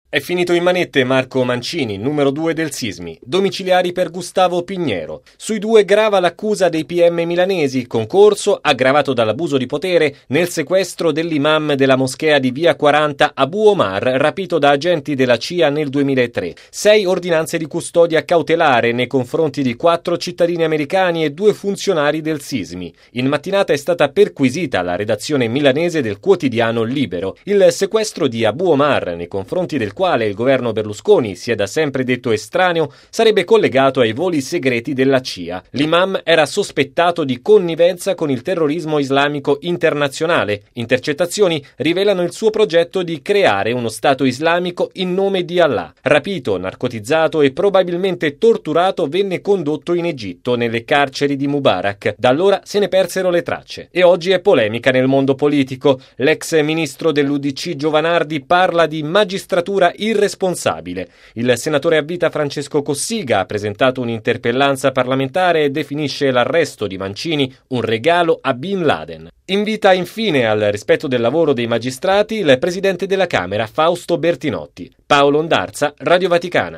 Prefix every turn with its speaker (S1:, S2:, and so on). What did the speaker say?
S1: È finito in manette Marco Mancini, numero 2 del Sismi, domiciliari per Gustavo Pignero. Sui due grava l'accusa dei PM milanesi, concorso aggravato dall'abuso di potere nel sequestro dell'imam della moschea di Via 40 Abu Omar, rapito da agenti della CIA nel 2003. 6 ordinanze di custodia cautelare nei confronti di 4 cittadini americani e 2 funzionari del Sismi. In mattinata è stata perquisita la redazione milanese del quotidiano Libero. Il sequestro di Abu Omar, nei confronti del quale il governo Berlusconi si è da sempre detto estraneo, sarebbe collegato ai voli segreti della CIA. L'imam era sospettato di connivenza con il terrorismo islamico internazionale. Intercettazioni rivelano il suo progetto di creare uno Stato islamico in nome di Allah. Rapito, narcotizzato e probabilmente torturato, venne condotto in Egitto, nelle carceri di Mubarak. Da allora se ne persero le tracce. E oggi è polemica nel mondo politico. L'ex ministro dell'UDC Giovanardi parla di magistratura irresponsabile. Il senatore a vita Francesco Cossiga ha presentato un'interpellanza parlamentare e definisce l'arresto di Mancini un regalo a Bin Laden. Invita infine al rispetto del lavoro dei magistrati il presidente della Camera Fausto Bertinotti. Paolo Ondarza, Radio Vaticana.